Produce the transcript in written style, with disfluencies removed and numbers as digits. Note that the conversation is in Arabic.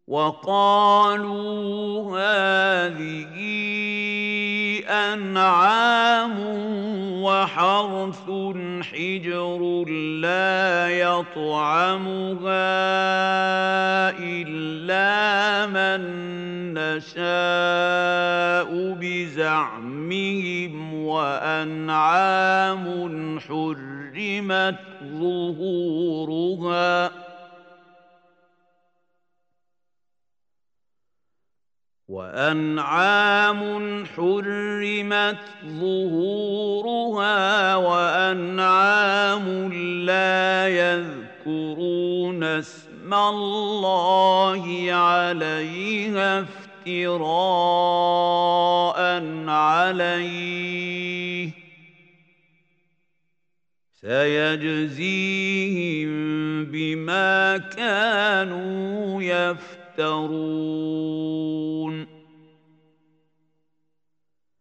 وقالوا هذه أنعام وحرث حجر لا يطعمها إلا من نشاء بزعمهم وأنعام حرمت ظهورها وأنعام لا يذكرون اسم الله عليها افتراء عليه سيجزيهم بما كانوا يفترون.